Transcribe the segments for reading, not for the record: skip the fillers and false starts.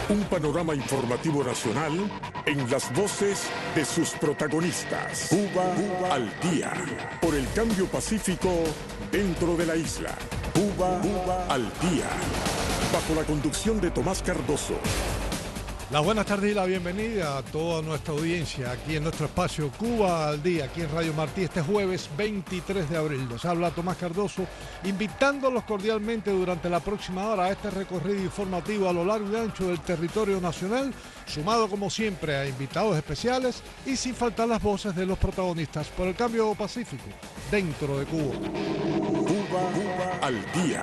Un panorama informativo nacional en las voces de sus protagonistas. Cuba al día. Por el cambio pacífico dentro de la isla. Cuba al día. Bajo la conducción de Tomás Cardoso. Las buenas tardes y la bienvenida a toda nuestra audiencia aquí en nuestro espacio Cuba al Día, aquí en Radio Martí, este jueves 23 de abril. Les habla Tomás Cardoso, invitándolos cordialmente durante la próxima hora a este recorrido informativo a lo largo y ancho del territorio nacional, sumado como siempre a invitados especiales y sin faltar las voces de los protagonistas por el cambio pacífico dentro de Cuba. Cuba al Día.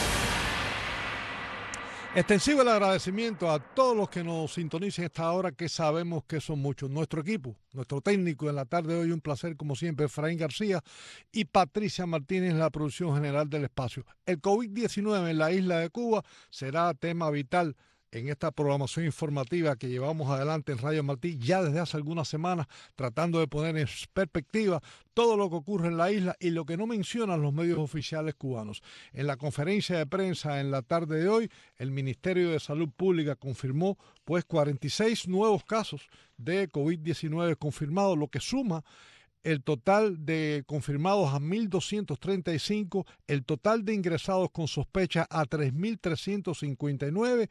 Extensivo el agradecimiento a todos los que nos sintonicen a esta hora, que sabemos que son muchos. Nuestro equipo, nuestro técnico en la tarde de hoy, un placer como siempre, Efraín García y Patricia Martínez, la producción general del espacio. El COVID-19 en la isla de Cuba será tema vital en esta programación informativa que llevamos adelante en Radio Martí ya desde hace algunas semanas, tratando de poner en perspectiva todo lo que ocurre en la isla y lo que no mencionan los medios oficiales cubanos. En la conferencia de prensa en la tarde de hoy, el Ministerio de Salud Pública confirmó 46 nuevos casos de COVID-19 confirmados, lo que suma el total de confirmados a 1.235, el total de ingresados con sospecha a 3.359,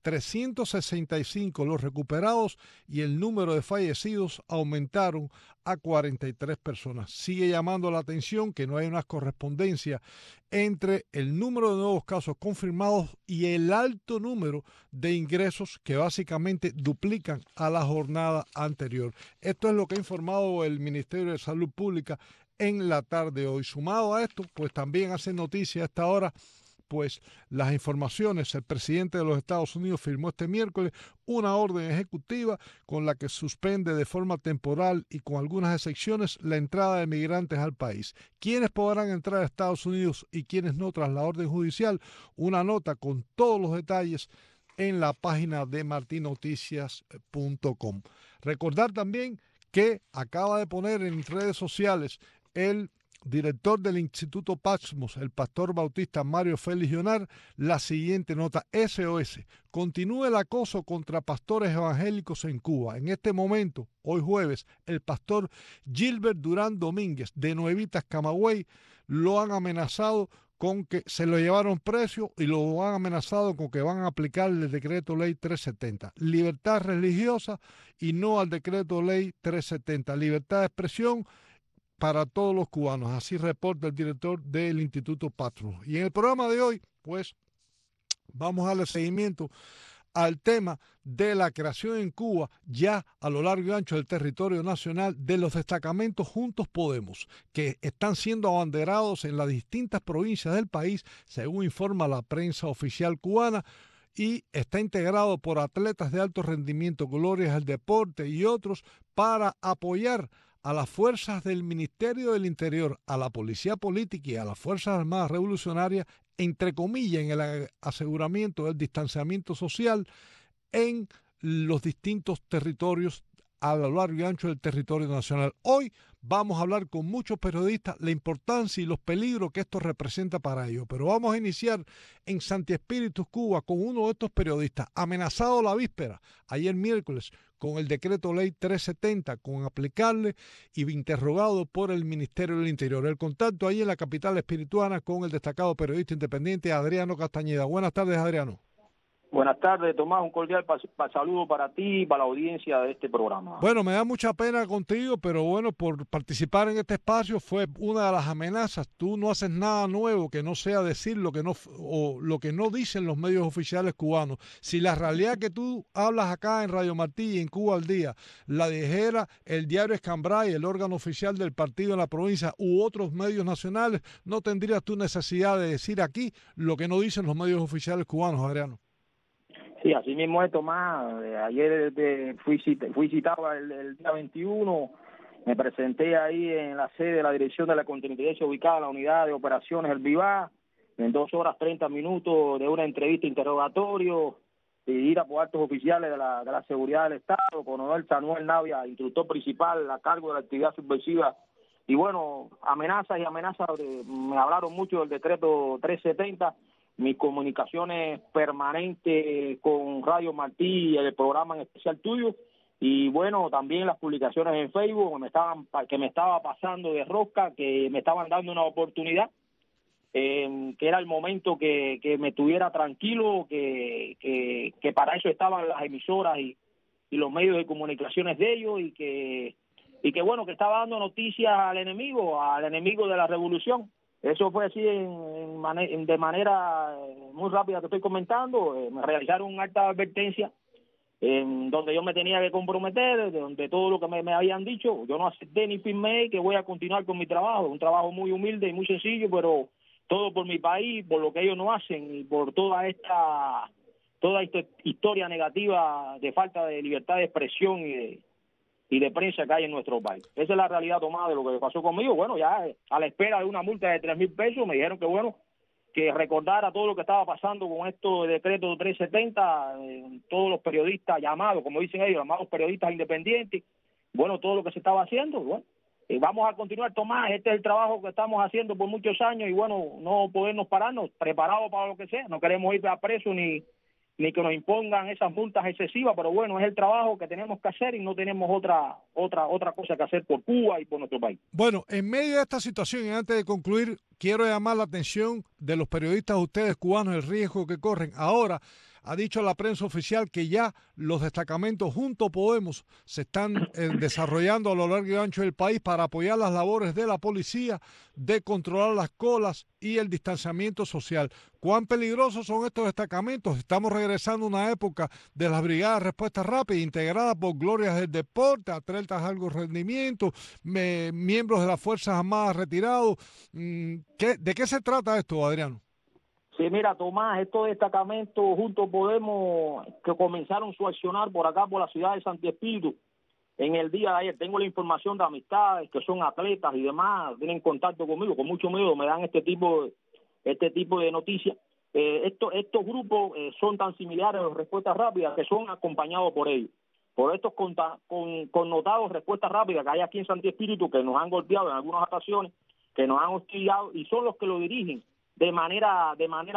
365 los recuperados y el número de fallecidos aumentaron a 43 personas. Sigue llamando la atención que no hay una correspondencia entre el número de nuevos casos confirmados y el alto número de ingresos que básicamente duplican a la jornada anterior. Esto es lo que ha informado el Ministerio de Salud Pública en la tarde de hoy. Sumado a esto, pues también hace noticia a esta hora pues las informaciones. El presidente de los Estados Unidos firmó este miércoles una orden ejecutiva con la que suspende de forma temporal y con algunas excepciones la entrada de migrantes al país. ¿Quiénes podrán entrar a Estados Unidos y quiénes no tras la orden judicial? Una nota con todos los detalles en la página de martinoticias.com. Recordar también que acaba de poner en redes sociales el director del Instituto Patmos, el pastor bautista Mario Félix Llonar, la siguiente nota: SOS. Continúa el acoso contra pastores evangélicos en Cuba. En este momento, hoy jueves, el pastor Gilbert Durán Domínguez, de Nuevitas, Camagüey, lo han amenazado con que se lo llevaron preso y lo han amenazado con que van a aplicar el decreto ley 370. Libertad religiosa y no al decreto ley 370. Libertad de expresión para todos los cubanos, así reporta el director del Instituto Patmos. Y en el programa de hoy, pues, vamos a darle seguimiento al tema de la creación en Cuba, ya a lo largo y ancho del territorio nacional, de los destacamentos Juntos Podemos, que están siendo abanderados en las distintas provincias del país, según informa la prensa oficial cubana, y está integrado por atletas de alto rendimiento, glorias del deporte y otros, para apoyar a las fuerzas del Ministerio del Interior, a la Policía Política y a las Fuerzas Armadas Revolucionarias, entre comillas, en el aseguramiento del distanciamiento social en los distintos territorios a lo largo y ancho del territorio nacional. Hoy vamos a hablar con muchos periodistas la importancia y los peligros que esto representa para ellos. Pero vamos a iniciar en Santi Espíritu, Cuba, con uno de estos periodistas, amenazado la víspera, ayer miércoles, con el decreto ley 370, con aplicarle y interrogado por el Ministerio del Interior. El contacto ahí en la capital espirituana con el destacado periodista independiente Adriano Castañeda. Buenas tardes, Adriano. Buenas tardes, Tomás. Un cordial saludo para ti y para la audiencia de este programa. Bueno, me da mucha pena contigo, pero bueno, por participar en este espacio fue una de las amenazas. Tú no haces nada nuevo que no sea decir lo que no, o lo que no dicen los medios oficiales cubanos. Si la realidad que tú hablas acá en Radio Martí y en Cuba al Día la dijera el diario Escambray, el órgano oficial del partido en la provincia, u otros medios nacionales, no tendrías tú necesidad de decir aquí lo que no dicen los medios oficiales cubanos, Adriano. Sí, así mismo es, Tomás. Ayer fui citado el día 21, me presenté ahí en la sede de la Dirección de la Contingencia ubicada en la Unidad de Operaciones El Vivar, en 2 horas 30 minutos de una entrevista interrogatorio, dirigida por altos oficiales de la Seguridad del Estado, coronel Samuel Navia, instructor principal a cargo de la actividad subversiva. Y bueno, amenazas y amenazas, me hablaron mucho del decreto 370, mis comunicaciones permanentes con Radio Martí y el programa en especial tuyo, y bueno, también las publicaciones en Facebook que me estaba pasando de rosca, que me estaban dando una oportunidad, que era el momento que me estuviera tranquilo, que para eso estaban las emisoras y los medios de comunicaciones de ellos, y que bueno, que estaba dando noticias al enemigo de la revolución. Eso fue así de manera muy rápida que estoy comentando. Me realizaron un acta de advertencia donde yo me tenía que comprometer, donde todo lo que me habían dicho, yo no acepté ni firmé, que voy a continuar con mi trabajo, un trabajo muy humilde y muy sencillo, pero todo por mi país, por lo que ellos no hacen y por toda esta historia negativa de falta de libertad de expresión y de prensa que hay en nuestro país. Esa es la realidad, Tomás, de lo que pasó conmigo. Bueno, ya a la espera de una multa de 3,000 pesos, me dijeron que bueno, que recordara todo lo que estaba pasando con esto de decreto 370, todos los periodistas llamados, como dicen ellos, llamados periodistas independientes, bueno, todo lo que se estaba haciendo, bueno, vamos a continuar, Tomás, este es el trabajo que estamos haciendo por muchos años, y bueno, no podernos pararnos, preparados para lo que sea, no queremos ir a preso ni que nos impongan esas multas excesivas, pero bueno, es el trabajo que tenemos que hacer y no tenemos otra cosa que hacer por Cuba y por nuestro país. Bueno, en medio de esta situación, y antes de concluir, quiero llamar la atención de los periodistas, ustedes cubanos, el riesgo que corren. Ahora ha dicho la prensa oficial que ya los destacamentos Juntos Podemos se están desarrollando a lo largo y ancho del país para apoyar las labores de la policía, de controlar las colas y el distanciamiento social. ¿Cuán peligrosos son estos destacamentos? Estamos regresando a una época de las brigadas de respuesta rápida integradas por glorias del deporte, atletas de alto rendimiento, miembros de las Fuerzas Armadas retirados. ¿De qué se trata esto, Adriano? Sí, mira, Tomás, estos destacamentos Juntos Podemos que comenzaron su accionar por acá, por la ciudad de Santi Espíritu, en el día de ayer. Tengo la información de amistades que son atletas y demás, tienen contacto conmigo, con mucho miedo me dan este tipo de noticias. Estos grupos son tan similares a las respuestas rápidas que son acompañados por ellos, por estos connotados respuestas rápidas que hay aquí en Santi Espíritu, que nos han golpeado en algunas ocasiones, que nos han hostigado, y son los que lo dirigen de manera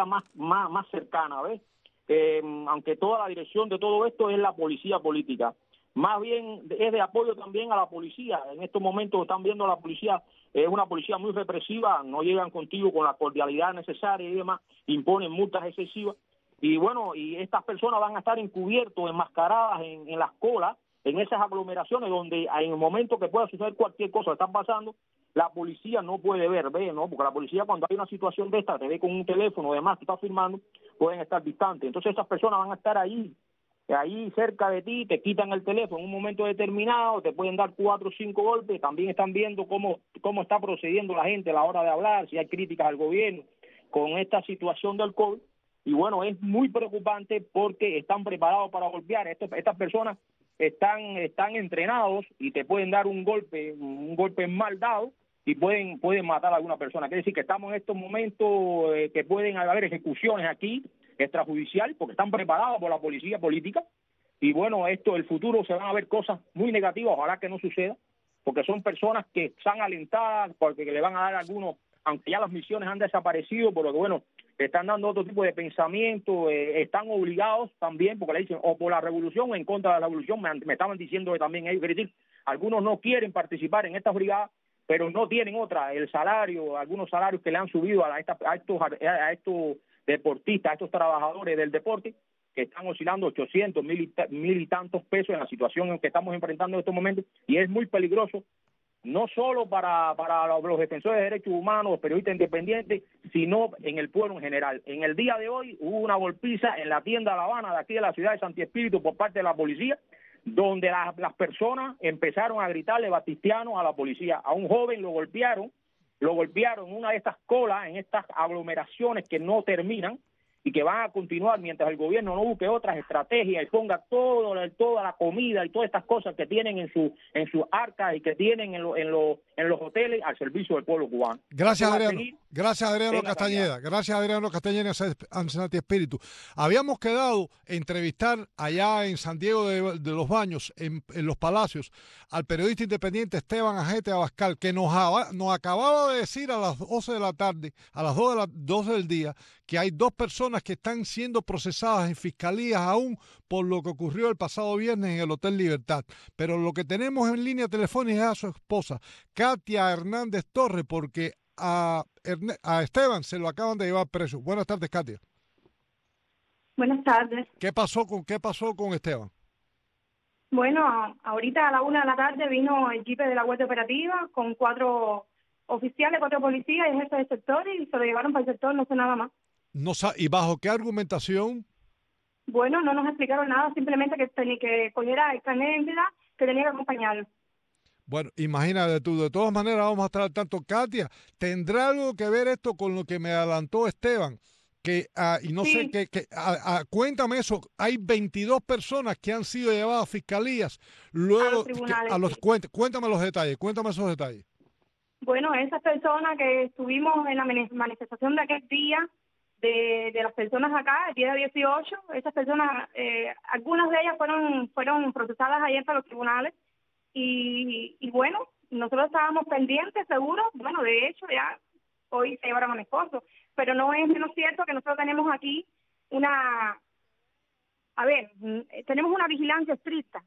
más cercana, ¿ves? Aunque toda la dirección de todo esto es la policía política. Más bien es de apoyo también a la policía. En estos momentos están viendo a la policía, es una policía muy represiva, no llegan contigo con la cordialidad necesaria y demás, imponen multas excesivas. Y bueno, y estas personas van a estar encubiertos, enmascaradas en las colas, en esas aglomeraciones donde en el momento que pueda suceder cualquier cosa que está pasando, la policía no puede ver, ¿no? Porque la policía, cuando hay una situación de esta, te ve con un teléfono, además, tú estás filmando, pueden estar distantes. Entonces esas personas van a estar ahí cerca de ti, te quitan el teléfono en un momento determinado, te pueden dar 4 o 5 golpes. También están viendo cómo está procediendo la gente a la hora de hablar, si hay críticas al gobierno con esta situación del COVID. Y bueno, es muy preocupante porque están preparados para golpear. Estas personas están entrenados y te pueden dar un golpe mal dado, y pueden matar a alguna persona. Quiere decir que estamos en estos momentos que pueden haber ejecuciones aquí, extrajudiciales, porque están preparados por la policía política. Y bueno, el futuro se van a ver cosas muy negativas, ojalá que no suceda, porque son personas que están alentadas, porque le van a dar algunos, aunque ya las misiones han desaparecido, por lo que bueno, están dando otro tipo de pensamiento, están obligados también, porque le dicen o por la revolución o en contra de la revolución. Me estaban diciendo que también ellos, quiere decir, algunos no quieren participar en estas brigadas, pero no tienen otra, el salario, algunos salarios que le han subido a estos deportistas, a estos trabajadores del deporte, que están oscilando 800, 1,000 y tantos pesos en la situación en que estamos enfrentando en estos momentos, y es muy peligroso, no solo para los defensores de derechos humanos, los periodistas independientes, sino en el pueblo en general. En el día de hoy hubo una golpiza en la tienda La Habana de aquí de la ciudad de Santi Espíritu por parte de la policía, donde las personas empezaron a gritarle batistianos a la policía. A un joven lo golpearon en una de estas colas, en estas aglomeraciones que no terminan, y que van a continuar mientras el gobierno no busque otras estrategias y ponga toda la comida y todas estas cosas que tienen en su arca y que tienen en los hoteles al servicio del pueblo cubano. Gracias, Adriano. Gracias, Adriano Castañeda. Calidad. Gracias, Adriano Castañeda, Ansanati Espíritu. Habíamos quedado a entrevistar allá en San Diego de los Baños, en Los Palacios, al periodista independiente Esteban Agete Abascal, que nos acababa de decir a las 12 de la tarde, a las 12 del día, que hay 2 personas que están siendo procesadas en fiscalías aún por lo que ocurrió el pasado viernes en el Hotel Libertad. Pero lo que tenemos en línea telefónica es a su esposa, Katia Hernández Torres, porque a Esteban se lo acaban de llevar preso. Buenas tardes, Katia. Buenas tardes. ¿Qué pasó con Esteban? Bueno, ahorita a la 1 de la tarde vino el jeep de la Guardia Operativa con 4 oficiales, 4 policías y jefes de sector y se lo llevaron para el sector, no sé nada más. ¿Y bajo qué argumentación? Bueno, no nos explicaron nada, simplemente que cogiera el carnet de identidad que tenía que acompañarlo. Bueno, imagínate tú, de todas maneras vamos a estar al tanto. Katia, ¿tendrá algo que ver esto con lo que me adelantó Esteban? Y no Sí. sé, cuéntame eso, hay 22 personas que han sido llevadas a fiscalías, luego A los tribunales, sí. Cuéntame los detalles, cuéntame esos detalles. Bueno, esas personas que estuvimos en la manifestación de aquel día, de las personas acá, el día 18, esas personas, algunas de ellas fueron procesadas ayer para los tribunales y bueno, nosotros estábamos pendientes, seguros, bueno, de hecho ya hoy se llevaron a mi esposo, pero no es menos cierto que nosotros tenemos aquí tenemos una vigilancia estricta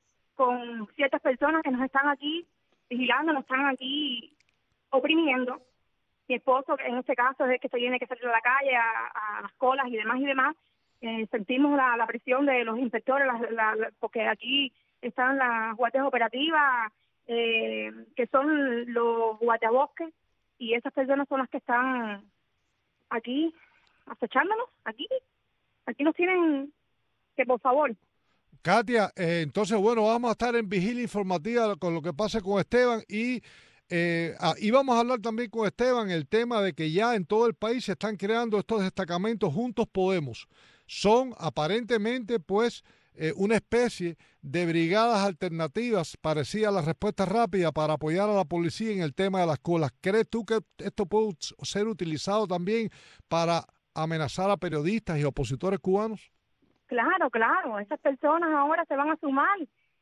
con ciertas personas que nos están aquí vigilando, nos están aquí oprimiendo. Mi esposo, en este caso, es el que se tiene que salir a la calle a las colas y demás. Sentimos la presión de los inspectores, porque aquí están las guardias operativas, que son los guardabosques, y esas personas son las que están aquí acechándonos, aquí nos tienen que, por favor. Katia, entonces, bueno, vamos a estar en vigilia informativa con lo que pase con Esteban y vamos a hablar también con Esteban el tema de que ya en todo el país se están creando estos destacamentos Juntos Podemos. Son aparentemente, pues, una especie de brigadas alternativas parecidas a la respuesta rápida para apoyar a la policía en el tema de las colas. ¿Crees tú que esto puede ser utilizado también para amenazar a periodistas y opositores cubanos? Claro, esas personas ahora se van a sumar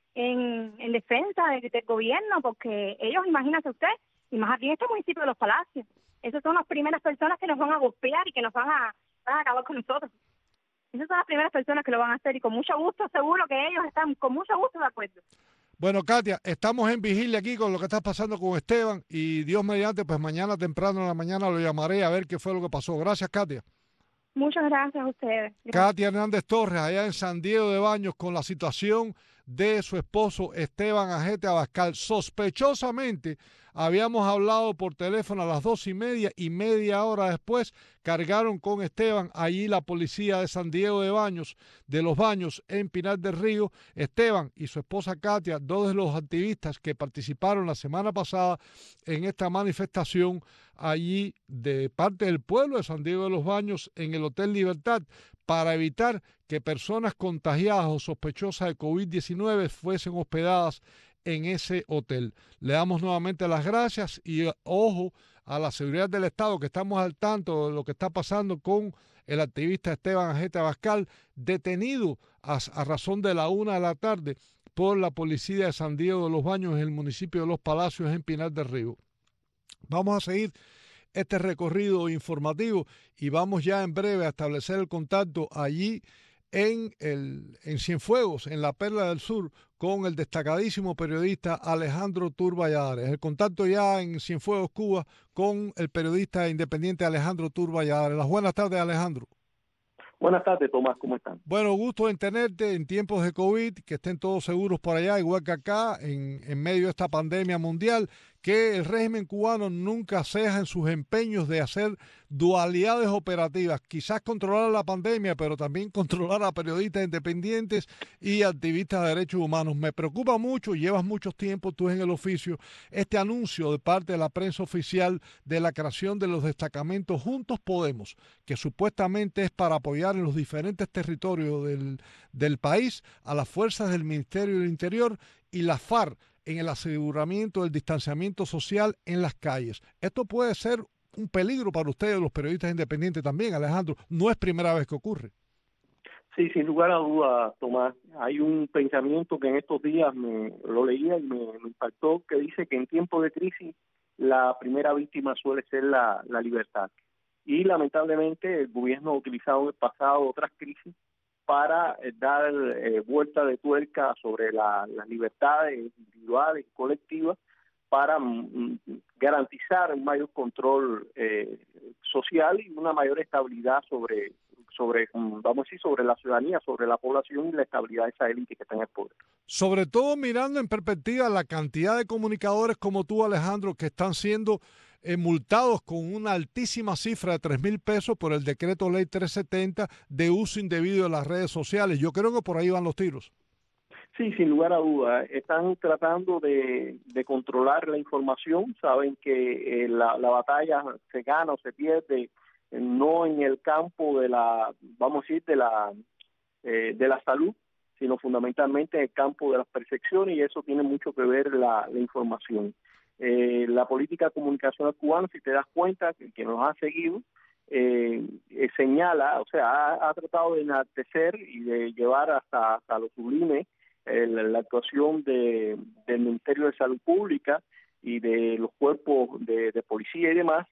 en defensa del gobierno, porque ellos, imagínate usted, y más aquí en este municipio de Los Palacios, esas son las primeras personas que nos van a golpear y que nos van a acabar con nosotros. Esas son las primeras personas que lo van a hacer y con mucho gusto, seguro que ellos están con mucho gusto de acuerdo. Bueno, Katia, estamos en vigilia aquí con lo que está pasando con Esteban y Dios mediante, pues mañana temprano en la mañana lo llamaré a ver qué fue lo que pasó. Gracias, Katia. Muchas gracias a ustedes. Gracias. Katia Hernández Torres, allá en San Diego de Baños, con la situación de su esposo Esteban Agete Abascal. Sospechosamente, habíamos hablado por teléfono a las 2:30 y media hora después cargaron con Esteban allí la policía de San Diego de Baños, de los Baños, en Pinar del Río. Esteban y su esposa Katia, 2 de los activistas que participaron la semana pasada en esta manifestación allí de parte del pueblo de San Diego de los Baños en el Hotel Libertad, para evitar que personas contagiadas o sospechosas de COVID-19 fuesen hospedadas en ese hotel. Le damos nuevamente las gracias y ojo a la seguridad del Estado, que estamos al tanto de lo que está pasando con el activista Esteban Agete Abascal, detenido a razón de la 1 de la tarde por la policía de San Diego de los Baños en el municipio de Los Palacios, en Pinar del Río. Vamos a seguir este recorrido informativo y vamos ya en breve a establecer el contacto allí en Cienfuegos, en la Perla del Sur, con el destacadísimo periodista Alejandro Tur Valladares. El contacto ya en Cienfuegos, Cuba, con el periodista independiente Alejandro Tur Valladares. Las buenas tardes, Alejandro. Buenas tardes, Tomás, ¿cómo están? Bueno, gusto en tenerte en tiempos de COVID, que estén todos seguros por allá, igual que acá, en medio de esta pandemia mundial. que el régimen cubano nunca ceja en sus empeños de hacer dualidades operativas, quizás controlar la pandemia, pero también controlar a periodistas independientes y activistas de derechos humanos. Me preocupa mucho, llevas mucho tiempo tú en el oficio, este anuncio de parte de la prensa oficial de la creación de los destacamentos Juntos Podemos, que supuestamente es para apoyar en los diferentes territorios del país a las fuerzas del Ministerio del Interior y la FARC en el aseguramiento del distanciamiento social en las calles. Esto puede ser un peligro para ustedes, los periodistas independientes también, Alejandro. No es primera vez que ocurre. Sí, sin lugar a dudas, Tomás. Hay un pensamiento que en estos días lo leía y me impactó, que dice que en tiempos de crisis la primera víctima suele ser la libertad. Y lamentablemente el gobierno ha utilizado en el pasado otras crisis para dar vuelta de tuerca sobre las libertades individuales y colectivas para garantizar un mayor control social y una mayor estabilidad sobre vamos a decir, sobre la ciudadanía, sobre la población y la estabilidad de esa élite que está en el poder. Sobre todo mirando en perspectiva la cantidad de comunicadores como tú, Alejandro, que están siendo multados con una altísima cifra de 3,000 pesos por el decreto ley 370 de uso indebido de las redes sociales. Yo creo que por ahí van los tiros. Sí, sin lugar a dudas. Están tratando de controlar la información. Saben que la batalla se gana o se pierde no en el campo de la, vamos a decir, de la salud, sino fundamentalmente en el campo de las percepciones, y eso tiene mucho que ver la información. La política comunicacional cubana, si te das cuenta, que nos ha seguido, señala, o sea, ha tratado de enaltecer y de llevar hasta lo sublime la actuación del Ministerio de Salud Pública y de los cuerpos de policía y demás,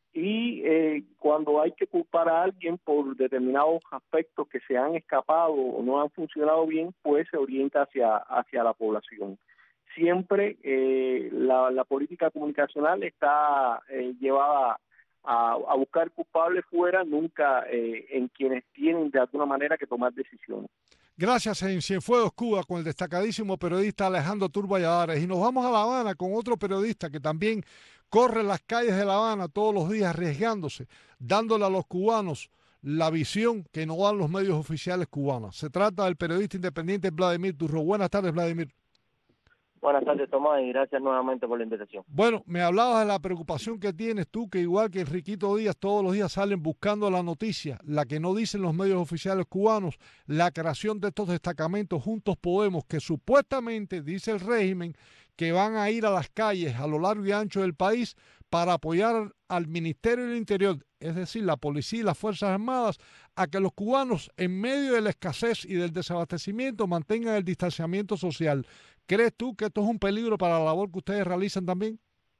y cuando hay que culpar a alguien por determinados aspectos que se han escapado o no han funcionado bien, pues se orienta hacia la población. Siempre la política comunicacional está llevada a buscar culpables fuera, nunca en quienes tienen de alguna manera que tomar decisiones. Gracias en Cienfuegos, Cuba, con el destacadísimo periodista Alejandro Tur Valladares. Y nos vamos a La Habana con otro periodista que también corre las calles de La Habana todos los días arriesgándose, dándole a los cubanos la visión que no dan los medios oficiales cubanos. Se trata del periodista independiente Vladimir Turro. Buenas tardes, Vladimir. Buenas tardes, Tomás, y gracias nuevamente por la invitación. Bueno, me hablabas de la preocupación que tienes tú, que igual que Enriquito Díaz, todos los días salen buscando la noticia, la que no dicen los medios oficiales cubanos, la creación de estos destacamentos Juntos Podemos, que supuestamente, dice el régimen, que van a ir a las calles a lo largo y ancho del país para apoyar al Ministerio del Interior, es decir, la policía y las Fuerzas Armadas, a que los cubanos, en medio de la escasez y del desabastecimiento, mantengan el distanciamiento social. ¿Crees tú que esto es un peligro para la labor que ustedes realizan también?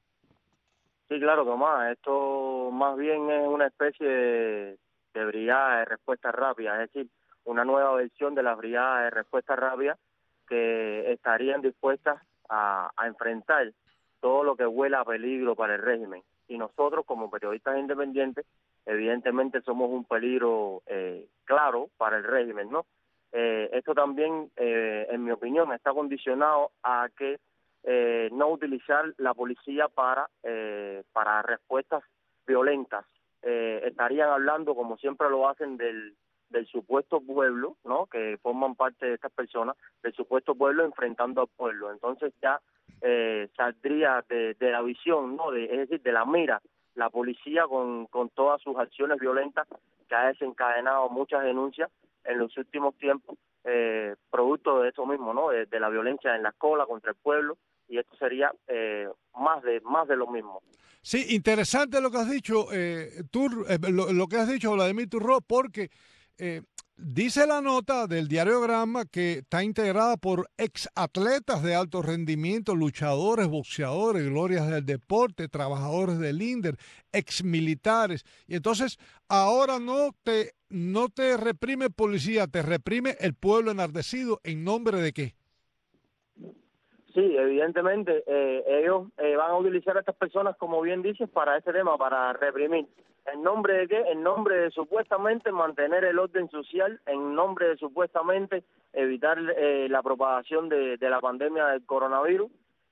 Sí, claro, Tomás. Esto más bien es una especie de brigada de respuesta rápida, es decir, una nueva versión de la brigada de respuesta rápida que estarían dispuestas a enfrentar todo lo que huela a peligro para el régimen. Y nosotros, como periodistas independientes, evidentemente somos un peligro claro para el régimen, ¿no? Esto también, en mi opinión, está condicionado a que no utilizar la policía para respuestas violentas. Estarían hablando, como siempre lo hacen, del supuesto pueblo, ¿no?, que forman parte de estas personas, del supuesto pueblo enfrentando al pueblo. Entonces ya saldría de la visión, ¿no?, es decir, de la mira, la policía con todas sus acciones violentas, que ha desencadenado muchas denuncias en los últimos tiempos, producto de eso mismo, ¿no?, de la violencia en la escuela contra el pueblo, y esto sería más de lo mismo. Sí, interesante lo que has dicho, lo que has dicho, Vladimir Turro, porque dice la nota del diario Granma que está integrada por exatletas de alto rendimiento, luchadores, boxeadores, glorias del deporte, trabajadores del INDER, exmilitares. Y entonces ahora no te reprime policía, te reprime el pueblo enardecido. ¿En nombre de qué? Sí, evidentemente ellos van a utilizar a estas personas, como bien dices, para ese tema, para reprimir. ¿En nombre de qué? En nombre de supuestamente mantener el orden social, en nombre de supuestamente evitar la propagación de la pandemia del coronavirus,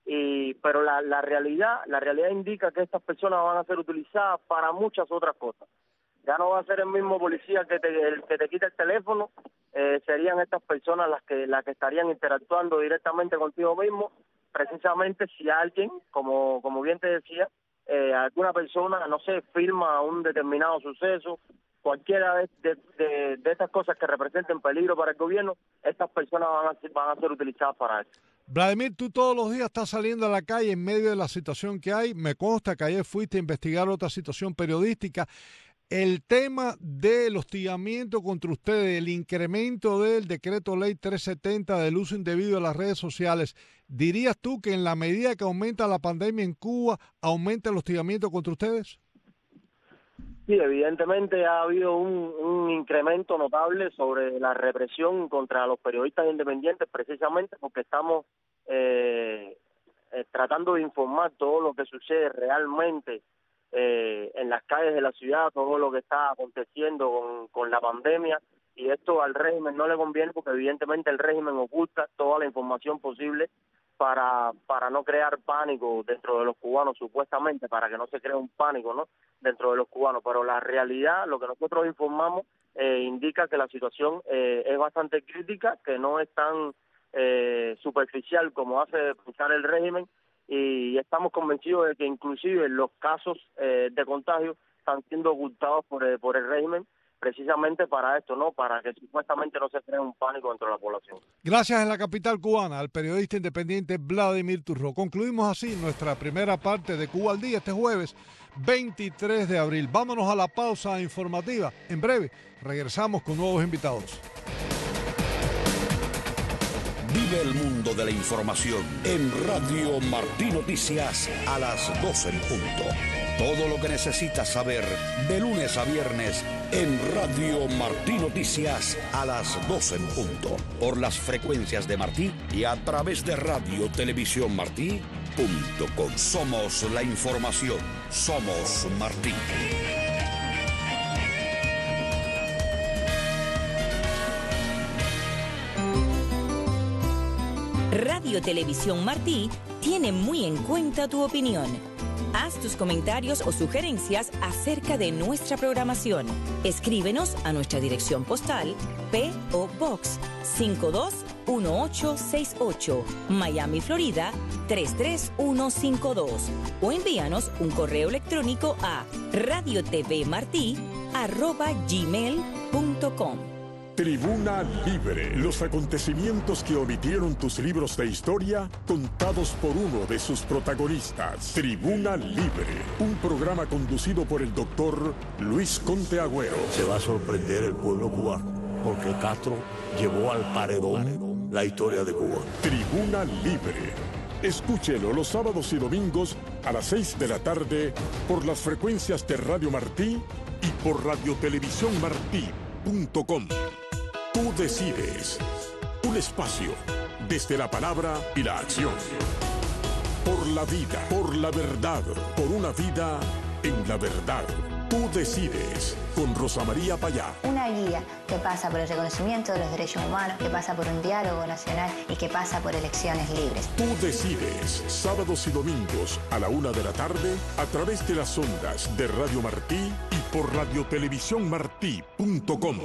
pero la realidad indica que estas personas van a ser utilizadas para muchas otras cosas. Ya no va a ser el mismo policía que te quita el teléfono, serían estas personas las que estarían interactuando directamente contigo mismo, precisamente si alguien, como bien te decía, alguna persona, no sé, firma un determinado suceso, cualquiera de estas cosas que representen peligro para el gobierno, estas personas van a ser utilizadas para eso. Vladimir, tú todos los días estás saliendo a la calle en medio de la situación que hay. Me consta que ayer fuiste a investigar otra situación periodística. El tema del hostigamiento contra ustedes, el incremento del decreto ley 370 del uso indebido de las redes sociales, ¿dirías tú que en la medida que aumenta la pandemia en Cuba, aumenta el hostigamiento contra ustedes? Sí, evidentemente ha habido un incremento notable sobre la represión contra los periodistas independientes, precisamente porque estamos tratando de informar todo lo que sucede realmente en las calles de la ciudad, todo lo que está aconteciendo con la pandemia, y esto al régimen no le conviene porque evidentemente el régimen oculta toda la información posible para no crear pánico dentro de los cubanos, supuestamente, para que no se cree un pánico, ¿no?, dentro de los cubanos. Pero la realidad, lo que nosotros informamos, indica que la situación es bastante crítica, que no es tan superficial como hace pensar el régimen, y estamos convencidos de que inclusive los casos de contagio están siendo ocultados por el régimen, precisamente para esto, ¿no?, para que supuestamente no se cree un pánico dentro de la población. Gracias en la capital cubana al periodista independiente Vladimir Turro. Concluimos así nuestra primera parte de Cuba al Día este jueves 23 de abril. Vámonos a la pausa informativa. En breve regresamos con nuevos invitados. Vive el mundo de la información en Radio Martí Noticias a las 12 en punto. Todo lo que necesitas saber de lunes a viernes en Radio Martí Noticias a las 12 en punto. Por las frecuencias de Martí y a través de Radio Televisión Martí.com. Somos la información. Somos Martí. Radio Televisión Martí tiene muy en cuenta tu opinión. Haz tus comentarios o sugerencias acerca de nuestra programación. Escríbenos a nuestra dirección postal P.O. Box 521868, Miami, Florida 33152, o envíanos un correo electrónico a radiotvmarti@gmail.com. Tribuna Libre, los acontecimientos que omitieron tus libros de historia, contados por uno de sus protagonistas. Tribuna Libre, un programa conducido por el doctor Luis Conte Agüero. Se va a sorprender el pueblo cubano, porque Castro llevó al paredón la historia de Cuba. Tribuna Libre. Escúchelo los sábados y domingos a las 6 de la tarde por las frecuencias de Radio Martí y por radiotelevisiónmartí.com. Tú decides. Un espacio desde la palabra y la acción. Por la vida, por la verdad, por una vida en la verdad. Tú decides, con Rosa María Payá. Una guía que pasa por el reconocimiento de los derechos humanos, que pasa por un diálogo nacional y que pasa por elecciones libres. Tú decides, sábados y domingos a la 1 de la tarde, a través de las ondas de Radio Martí y por radiotelevisiónmartí.com.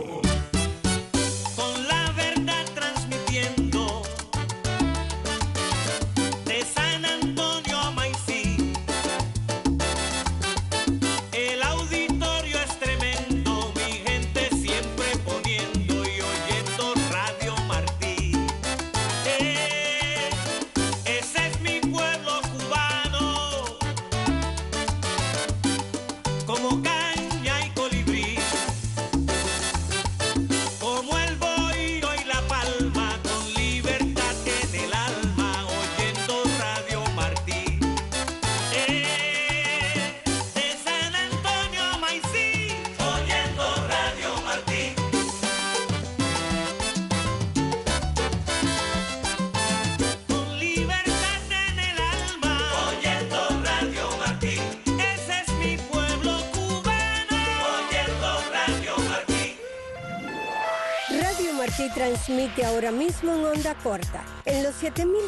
Martí transmite ahora mismo en onda corta, en los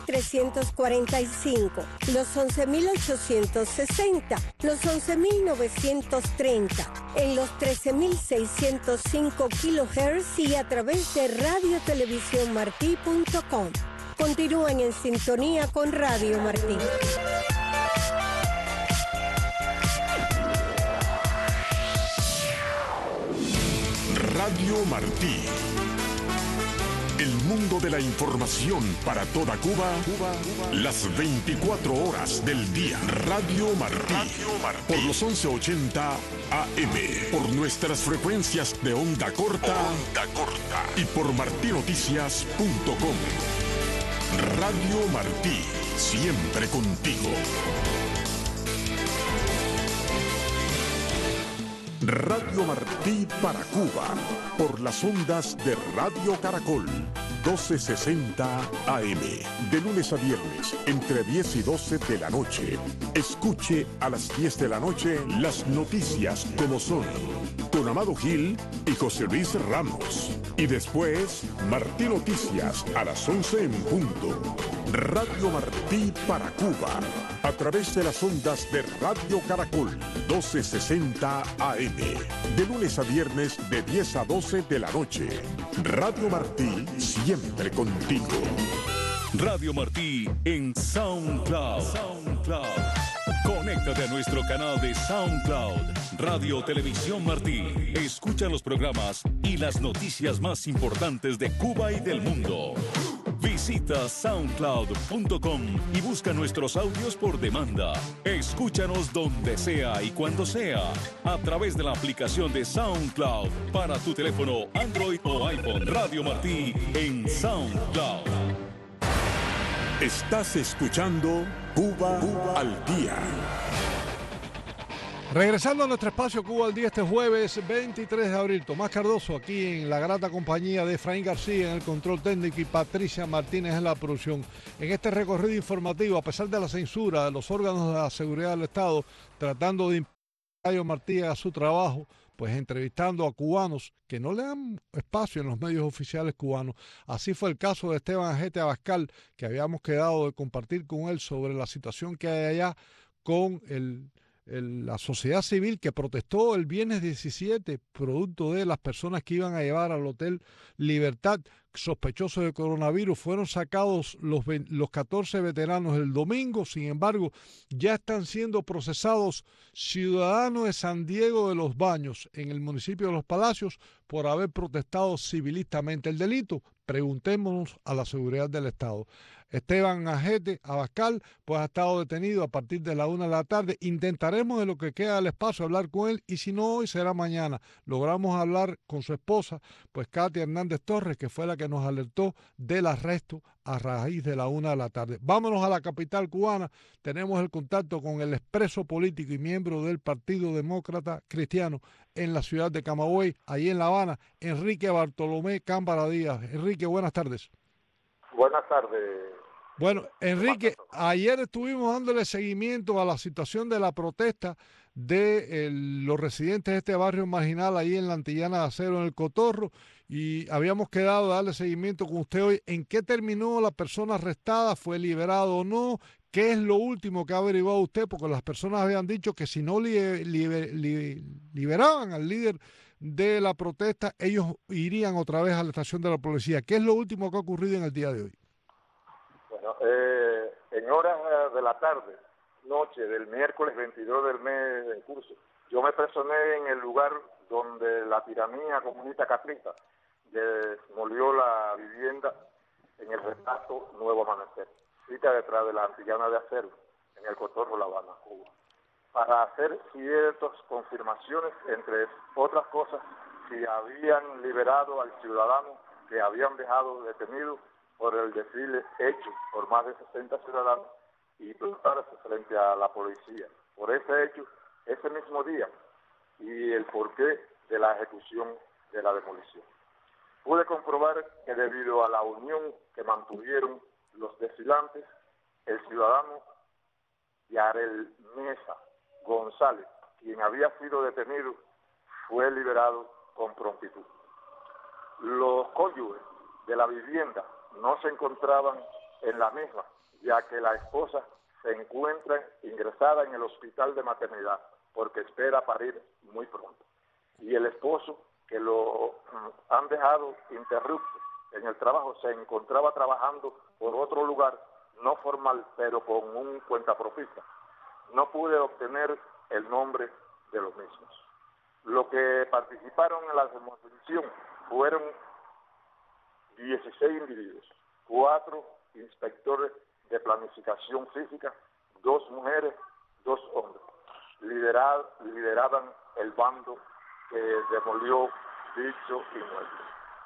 7.345, los 11.860, los 11.930, en los 13.605 kHz y a través de radiotelevisiónmartí.com. Continúen en sintonía con Radio Martí. Radio Martí. El mundo de la información para toda Cuba, las 24 horas del día. Radio Martí. Por los 1180 AM. Por nuestras frecuencias de onda corta. Y por martinoticias.com. Radio Martí. Siempre contigo. Radio Martí para Cuba, por las ondas de Radio Caracol, 1260 AM, de lunes a viernes, entre 10 y 12 de la noche. Escuche a las 10 de la noche las noticias como son, con Amado Gil y José Luis Ramos. Y después, Martí Noticias a las 11 en punto. Radio Martí para Cuba, a través de las ondas de Radio Caracol, 1260 AM, de lunes a viernes de 10 a 12 de la noche. Radio Martí, siempre contigo. Radio Martí en SoundCloud. Conéctate a nuestro canal de SoundCloud, Radio Televisión Martí. Escucha los programas y las noticias más importantes de Cuba y del mundo. Visita soundcloud.com y busca nuestros audios por demanda. Escúchanos donde sea y cuando sea, a través de la aplicación de SoundCloud para tu teléfono Android o iPhone. Radio Martí en SoundCloud. Estás escuchando Cuba al Día. Regresando a nuestro espacio Cuba al Día este jueves 23 de abril, Tomás Cardoso aquí en la grata compañía de Efraín García en el control técnico y Patricia Martínez en la producción. En este recorrido informativo, a pesar de la censura de los órganos de la seguridad del Estado, tratando de impedir a Radio Martí a su trabajo, pues entrevistando a cubanos que no le dan espacio en los medios oficiales cubanos. Así fue el caso de Esteban Ajete Abascal, que habíamos quedado de compartir con él sobre la situación que hay allá con la sociedad civil que protestó el viernes 17, producto de las personas que iban a llevar al Hotel Libertad sospechosos de coronavirus. Fueron sacados los 14 veteranos el domingo. Sin embargo, ya están siendo procesados ciudadanos de San Diego de los Baños, en el municipio de Los Palacios, por haber protestado civilistamente. El delito, preguntémonos a la seguridad del Estado. Esteban Ajete Abascal pues ha estado detenido a partir de la 1 de la tarde. Intentaremos, de lo que queda del espacio, hablar con él, y si no hoy será mañana. Logramos hablar con su esposa, pues Katia Hernández Torres, que fue la que nos alertó del arresto a raíz de la 1 de la tarde. Vámonos a la capital cubana. Tenemos el contacto con el expreso político y miembro del Partido Demócrata Cristiano en la ciudad de Camagüey, ahí en La Habana, Enrique Bartolomé Cámpara Díaz. Enrique, buenas tardes. Buenas tardes. Bueno, Enrique, ayer estuvimos dándole seguimiento a la situación de la protesta de los residentes de este barrio marginal ahí en la Antillana de Acero, en el Cotorro, y habíamos quedado de darle seguimiento con usted hoy. ¿En qué terminó la persona arrestada? ¿Fue liberado o no? ¿Qué es lo último que ha averiguado usted? Porque las personas habían dicho que si no liberaban al líder de la protesta, ellos irían otra vez a la estación de la policía. ¿Qué es lo último que ha ocurrido en el día de hoy? Bueno, en horas de la tarde, noche del miércoles 22 del mes en curso, yo me personé en el lugar donde la tiranía comunista caprista demolió la vivienda en el reparto Nuevo Amanecer, cita detrás de la Antillana de Acero, en el Cotorro, La Habana, Cuba, para hacer ciertas confirmaciones, entre otras cosas, si habían liberado al ciudadano que habían dejado detenido por el desfile hecho por más de 60 ciudadanos y prepararse frente a la policía por ese hecho ese mismo día y el porqué de la ejecución de la demolición. Pude comprobar que debido a la unión que mantuvieron los desfilantes, el ciudadano Yarel Mesa González, quien había sido detenido, fue liberado con prontitud. Los cónyuges de la vivienda no se encontraban en la misma, ya que la esposa se encuentra ingresada en el hospital de maternidad porque espera parir muy pronto. Y el esposo, que lo han dejado interrupto en el trabajo, se encontraba trabajando por otro lugar, no formal, pero con un cuentaprofista. No pude obtener el nombre de los mismos. Los que participaron en la demolición fueron 16 individuos, 4 inspectores de planificación física, 2 mujeres, 2 hombres. Lideraban el bando que demolió dicho inmueble.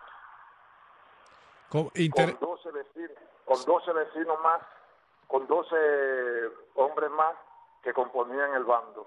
Con 12 vecinos más, con 12 hombres más que componían el bando.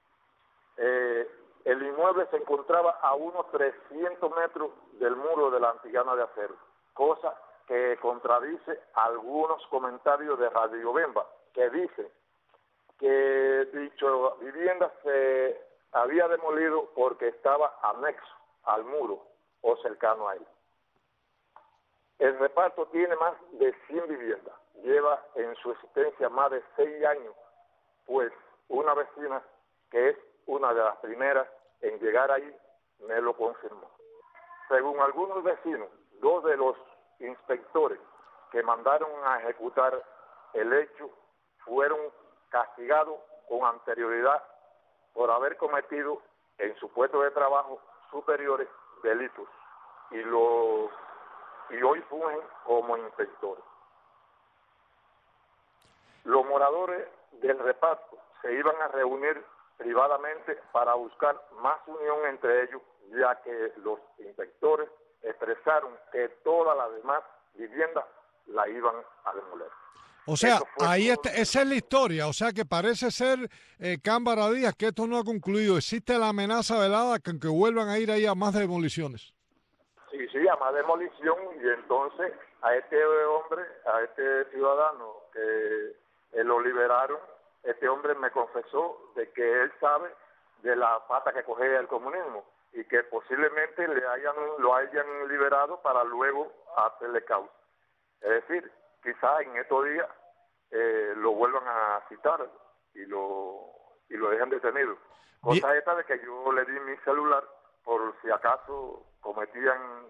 El inmueble se encontraba a unos 300 metros del muro de la Antillana de Acero, cosa que contradice algunos comentarios de Radio Bemba, que dicen que dicho vivienda se había demolido porque estaba anexo al muro o cercano a él. El reparto tiene más de 100 viviendas, lleva en su existencia más de 6 años, pues una vecina que es una de las primeras en llegar ahí me lo confirmó. Según algunos vecinos, 2 de los inspectores que mandaron a ejecutar el hecho fueron castigados con anterioridad por haber cometido en su puesto de trabajo superiores delitos y hoy fungen como inspectores. Los moradores del reparto se iban a reunir privadamente para buscar más unión entre ellos, ya que los inspectores expresaron que todas las demás viviendas la iban a demoler. O sea, ahí está, esa es la historia. O sea, que parece ser, Cámbara Díaz, que esto no ha concluido. Existe la amenaza velada que vuelvan a ir ahí a más demoliciones. Sí, a más demolición, y entonces a este hombre, a este ciudadano que lo liberaron, este hombre me confesó de que él sabe de la pata que cogía el comunismo y que posiblemente lo hayan liberado para luego hacerle causa. Es decir, quizás en estos días lo vuelvan a citar y lo dejan detenido. Cosa esta de que yo le di mi celular por si acaso cometían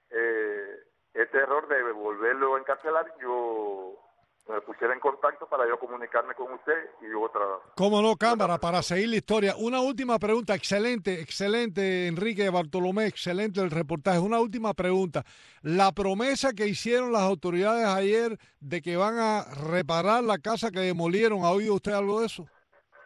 este error de volverlo a encarcelar, yo me pusiera en contacto para yo comunicarme con usted y otra. ¿Cómo no, Cámara? Para seguir la historia. Una última pregunta. Excelente, Enrique Bartolomé, excelente el reportaje. Una última pregunta. La promesa que hicieron las autoridades ayer de que van a reparar la casa que demolieron, ¿ha oído usted algo de eso?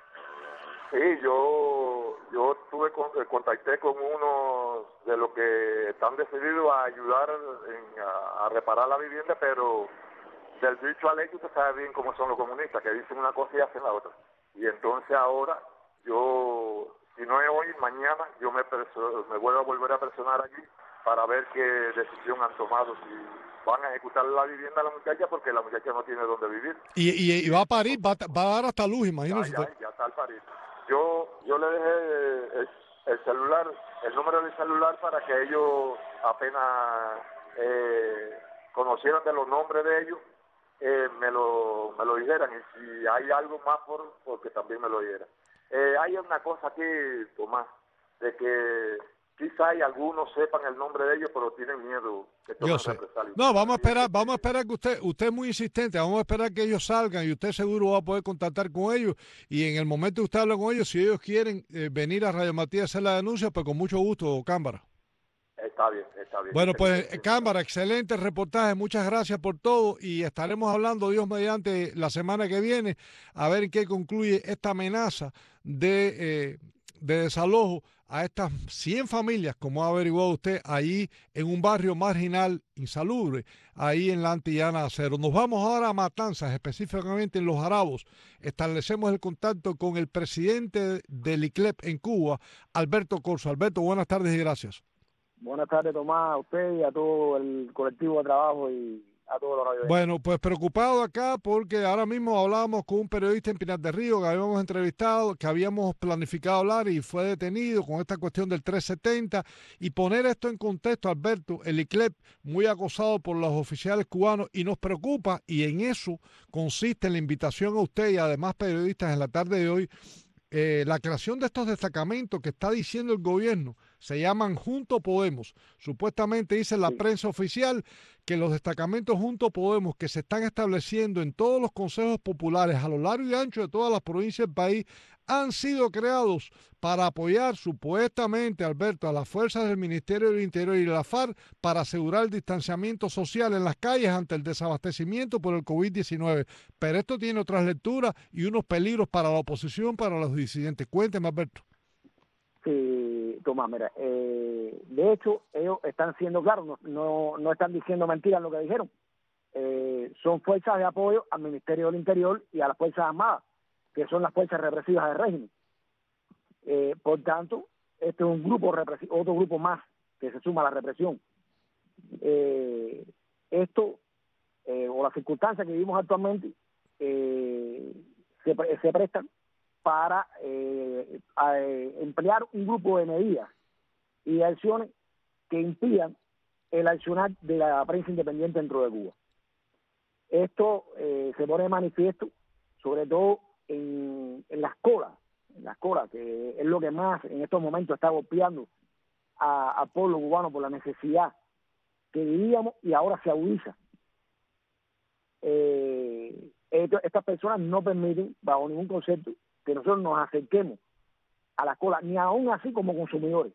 Sí, yo contacté con unos de los que están decididos a ayudar a reparar la vivienda, pero del dicho al hecho usted sabe bien cómo son los comunistas, que dicen una cosa y hacen la otra. Y entonces ahora yo, si no es hoy, mañana yo me voy a volver a personar allí para ver qué decisión han tomado, si van a ejecutar la vivienda a la muchacha, porque la muchacha no tiene dónde vivir. Y va a parir, va a dar hasta luz, imagínese. Ya está al parir. Yo le dejé el celular, el número del celular, para que ellos apenas conocieran de los nombres de ellos, me lo dijeran, y si hay algo más porque también me lo dijeran. Hay una cosa aquí, Tomás, de que quizá algunos sepan el nombre de ellos, pero tienen miedo que tomen represalias. No, vamos a esperar que usted es muy insistente, vamos a esperar que ellos salgan y usted seguro va a poder contactar con ellos, y en el momento que usted habla con ellos, si ellos quieren venir a Radio Matías a hacer la denuncia, pues con mucho gusto, Cámara. Está bien. Bueno, pues Cámara, excelente reportaje, muchas gracias por todo, y estaremos hablando, Dios mediante, la semana que viene, a ver en qué concluye esta amenaza de desalojo a estas 100 familias, como ha averiguado usted, ahí en un barrio marginal, insalubre, ahí en la Antillana de Acero. Nos vamos ahora a Matanzas, específicamente en Los Jarabos. Establecemos el contacto con el presidente del ICLEP en Cuba, Alberto Corso. Alberto, buenas tardes y gracias. Buenas tardes, Tomás, a usted y a todo el colectivo de trabajo y a todos los radios. Bueno, pues preocupado acá porque ahora mismo hablábamos con un periodista en Pinar del Río que habíamos entrevistado, que habíamos planificado hablar y fue detenido con esta cuestión del 370. Y poner esto en contexto, Alberto, el ICLEP muy acosado por los oficiales cubanos y nos preocupa, y en eso consiste la invitación a usted y además periodistas en la tarde de hoy. La creación de estos destacamentos que está diciendo el gobierno se llaman Juntos Podemos. Supuestamente dice la prensa oficial que los destacamentos Juntos Podemos que se están estableciendo en todos los consejos populares a lo largo y ancho de todas las provincias del país han sido creados para apoyar supuestamente, Alberto, a las fuerzas del Ministerio del Interior y la FARC para asegurar el distanciamiento social en las calles ante el desabastecimiento por el COVID-19. Pero esto tiene otras lecturas y unos peligros para la oposición, para los disidentes. Cuénteme, Alberto. Sí, Tomás, mira, de hecho, ellos están siendo claros, no están diciendo mentiras lo que dijeron. Son fuerzas de apoyo al Ministerio del Interior y a las Fuerzas Armadas, que son las fuerzas represivas del régimen. Por tanto, este es un grupo represivo, otro grupo más que se suma a la represión. Esto, o las circunstancias que vivimos actualmente, se prestan para emplear un grupo de medidas y de acciones que impidan el accionar de la prensa independiente dentro de Cuba. Esto se pone de manifiesto, sobre todo en las colas, que es lo que más en estos momentos está golpeando al pueblo cubano por la necesidad que vivíamos y ahora se agudiza. Estas personas no permiten, bajo ningún concepto, que nosotros nos acerquemos a la cola, ni aún así como consumidores.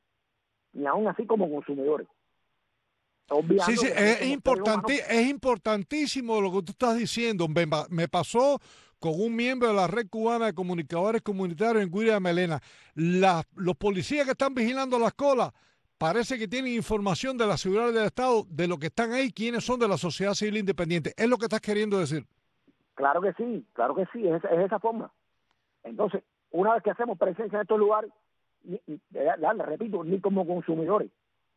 Sí, es importantísimo lo que tú estás diciendo. Me pasó con un miembro de la Red Cubana de Comunicadores Comunitarios en Guira de Melena. Los policías que están vigilando las colas parece que tienen información de la seguridad del Estado, de lo que están ahí, quiénes son de la sociedad civil independiente. ¿Es lo que estás queriendo decir? Claro que sí, es esa forma. Entonces, una vez que hacemos presencia en estos lugares, repito, ni como consumidores,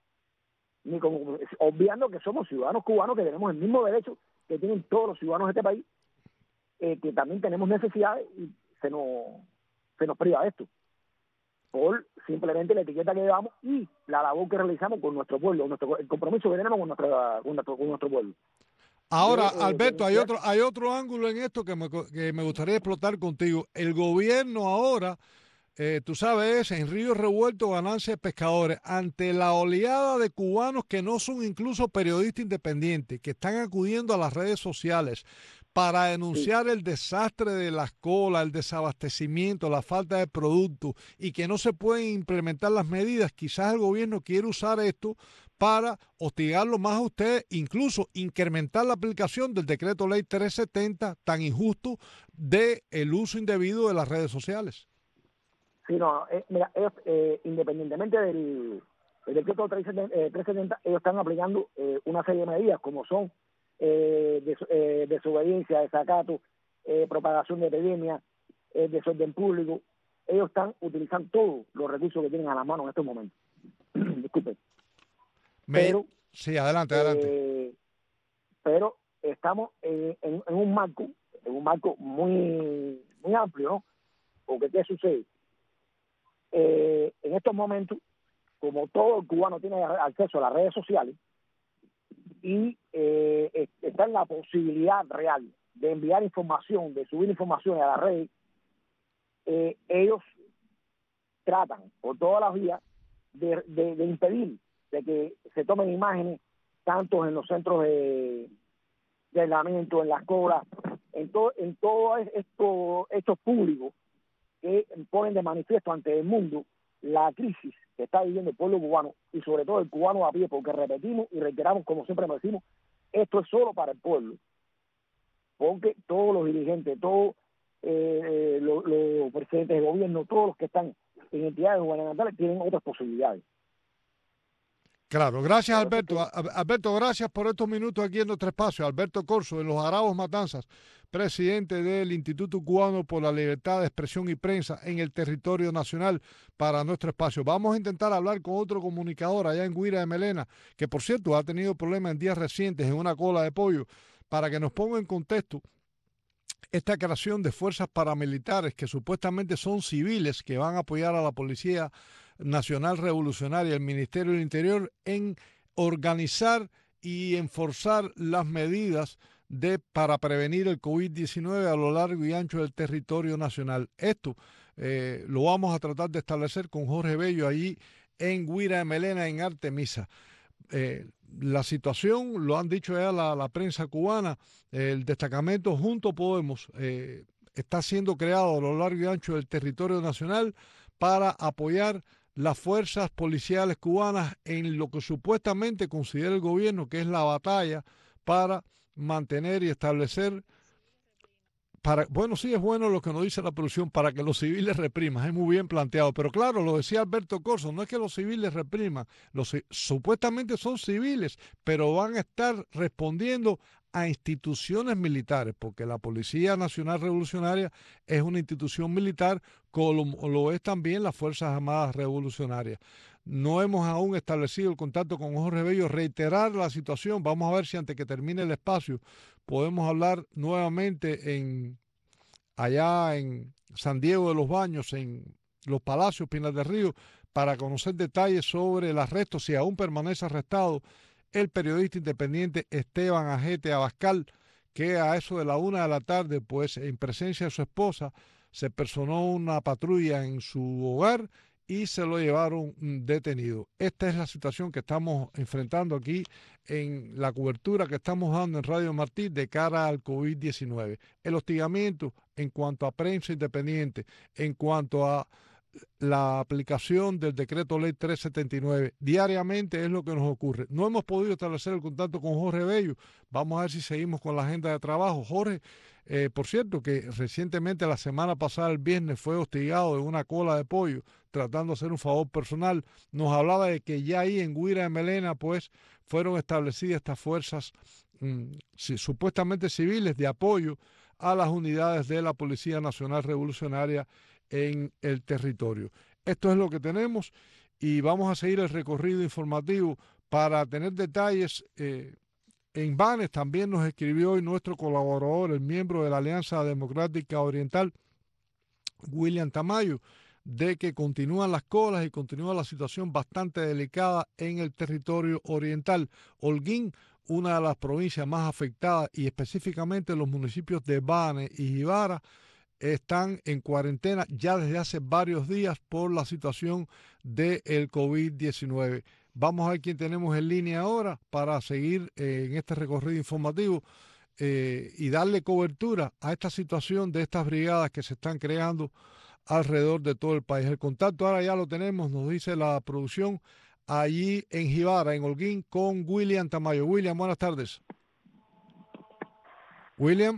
obviando que somos ciudadanos cubanos, que tenemos el mismo derecho que tienen todos los ciudadanos de este país, que también tenemos necesidades y se nos priva de esto, por simplemente la etiqueta que llevamos y la labor que realizamos con nuestro pueblo, el compromiso que tenemos con nuestro pueblo. Ahora, Alberto, hay otro ángulo en esto que me gustaría explotar contigo. El gobierno ahora, tú sabes, en Río Revuelto, ganancia de pescadores, ante la oleada de cubanos que no son incluso periodistas independientes, que están acudiendo a las redes sociales para denunciar el desastre de las colas, el desabastecimiento, la falta de productos y que no se pueden implementar las medidas. Quizás el gobierno quiere usar esto para hostigarlo más a ustedes, incluso incrementar la aplicación del decreto ley 370 tan injusto de el uso indebido de las redes sociales. Sí, no, mira, ellos, independientemente del decreto 370, ellos están aplicando una serie de medidas como son desobediencia, desacato, propagación de epidemia, desorden público. Ellos están utilizando todos los recursos que tienen a la mano en estos momentos. Disculpen. Sí, adelante. Pero estamos en un marco muy amplio, ¿no? Porque ¿qué sucede? En estos momentos, como todo el cubano tiene acceso a las redes sociales y está en la posibilidad real de enviar información, de subir información a las redes, ellos tratan por todas las vías de impedir de que se tomen imágenes tanto en los centros de aislamiento, en las colas, en todo estos públicos que ponen de manifiesto ante el mundo la crisis que está viviendo el pueblo cubano y sobre todo el cubano a pie, porque repetimos y reiteramos, como siempre me decimos, esto es solo para el pueblo, porque todos los dirigentes, todos los presidentes de gobierno, todos los que están en entidades gubernamentales tienen otras posibilidades. Claro, gracias Alberto. Alberto, gracias por estos minutos aquí en nuestro espacio. Alberto Corso, en Los Aravos Matanzas, presidente del Instituto Cubano por la Libertad de Expresión y Prensa en el territorio nacional, para nuestro espacio. Vamos a intentar hablar con otro comunicador allá en Guira de Melena, que por cierto ha tenido problemas en días recientes en una cola de pollo, para que nos ponga en contexto esta creación de fuerzas paramilitares que supuestamente son civiles que van a apoyar a la Policía Nacional Revolucionaria, el Ministerio del Interior, en organizar y enforzar las medidas para prevenir el COVID-19 a lo largo y ancho del territorio nacional. Esto lo vamos a tratar de establecer con Jorge Bello allí en Guira de Melena, en Artemisa. La situación, lo han dicho ya la prensa cubana, el destacamento Juntos Podemos está siendo creado a lo largo y ancho del territorio nacional para apoyar las fuerzas policiales cubanas en lo que supuestamente considera el gobierno que es la batalla para mantener y establecer, bueno, sí es bueno lo que nos dice la producción, para que los civiles repriman, es muy bien planteado, pero claro, lo decía Alberto Corso, no es que los civiles repriman, supuestamente son civiles, pero van a estar respondiendo a instituciones militares, porque la Policía Nacional Revolucionaria es una institución militar, como lo es también las Fuerzas Armadas Revolucionarias. No hemos aún establecido el contacto con Jorge Bello, reiterar la situación, vamos a ver si antes que termine el espacio podemos hablar nuevamente allá en San Diego de los Baños, en los Palacios Pinar del Río, para conocer detalles sobre el arresto, si aún permanece arrestado, el periodista independiente Esteban Ajete Abascal, que a eso de la 1 de la tarde, pues en presencia de su esposa, se personó una patrulla en su hogar y se lo llevaron detenido. Esta es la situación que estamos enfrentando aquí en la cobertura que estamos dando en Radio Martí de cara al COVID-19. El hostigamiento en cuanto a prensa independiente, en cuanto a la aplicación del decreto ley 379, diariamente es lo que nos ocurre. No hemos podido establecer el contacto con Jorge Bello. Vamos a ver si seguimos con la agenda de trabajo. Jorge, por cierto, que recientemente, la semana pasada, el viernes, fue hostigado en una cola de pollo, tratando de hacer un favor personal. Nos hablaba de que ya ahí en Guira de Melena, pues, fueron establecidas estas fuerzas supuestamente civiles de apoyo a las unidades de la Policía Nacional Revolucionaria en el territorio. Esto es lo que tenemos y vamos a seguir el recorrido informativo para tener detalles. En Banes también nos escribió hoy nuestro colaborador, el miembro de la Alianza Democrática Oriental, William Tamayo, de que continúan las colas y continúa la situación bastante delicada en el territorio oriental. Holguín, una de las provincias más afectadas, y específicamente los municipios de Banes y Jibara, están en cuarentena ya desde hace varios días por la situación del COVID-19. Vamos a ver quién tenemos en línea ahora para seguir en este recorrido informativo y darle cobertura a esta situación de estas brigadas que se están creando alrededor de todo el país. El contacto ahora ya lo tenemos, nos dice la producción, allí en Jibara, en Holguín, con William Tamayo. William, buenas tardes. William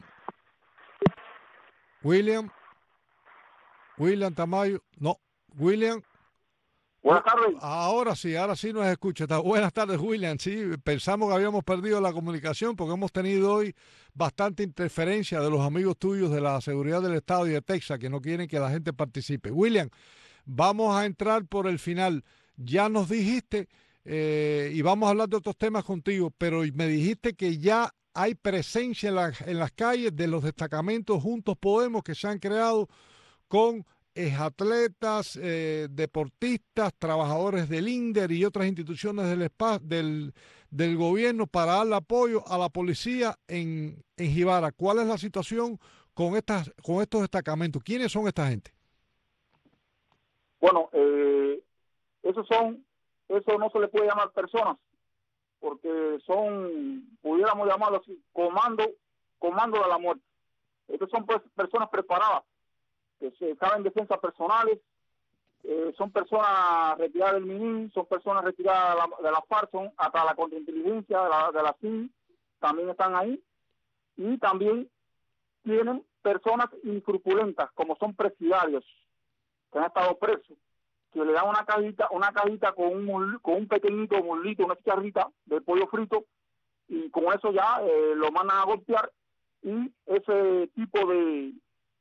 Tamayo, no, William. Buenas tardes. Ahora sí nos escucha. Buenas tardes, William. Sí, pensamos que habíamos perdido la comunicación porque hemos tenido hoy bastante interferencia de los amigos tuyos de la seguridad del Estado y de Texas, que no quieren que la gente participe. William, vamos a entrar por el final. Ya nos dijiste, y vamos a hablar de otros temas contigo, pero me dijiste que ya hay presencia en las calles de los destacamentos Juntos Podemos que se han creado con atletas, deportistas, trabajadores del INDER y otras instituciones del gobierno para darle apoyo a la policía en Jibara. ¿Cuál es la situación con estos destacamentos? ¿Quiénes son esta gente? Bueno, eso no se le puede llamar personas, porque pudiéramos llamarlo así, comando de la muerte. Estas son personas preparadas, que se saben defensas personales, son personas retiradas del MININ, son personas retiradas de la FARC, son hasta la contrainteligencia de la CIN, también están ahí, y también tienen personas inscrupulentas, como son presidiarios, que han estado presos, que le dan una cajita con un pequeñito mulito, una chicharrita de pollo frito, y con eso ya lo mandan a golpear y ese tipo de